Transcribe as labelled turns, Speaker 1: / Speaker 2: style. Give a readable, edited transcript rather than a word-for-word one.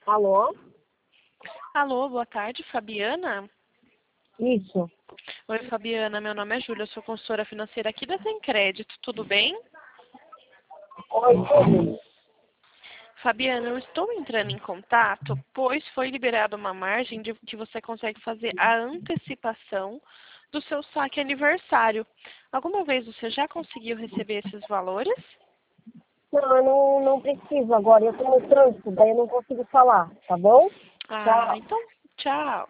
Speaker 1: Alô?
Speaker 2: Alô, boa tarde, Fabiana.
Speaker 1: Isso.
Speaker 2: Oi, Fabiana, meu nome é Júlia, eu sou consultora financeira aqui da Tem Crédito, tudo bem?
Speaker 1: Oi, tudo?
Speaker 2: Fabiana, eu estou entrando em contato, pois foi liberada uma margem de que você consegue fazer a antecipação do seu saque aniversário. Alguma vez você já conseguiu receber esses valores?
Speaker 1: Não, eu não preciso agora. Eu tô no trânsito, daí eu não consigo falar, tá bom?
Speaker 2: Ah,
Speaker 1: Tchau.
Speaker 2: então, tchau.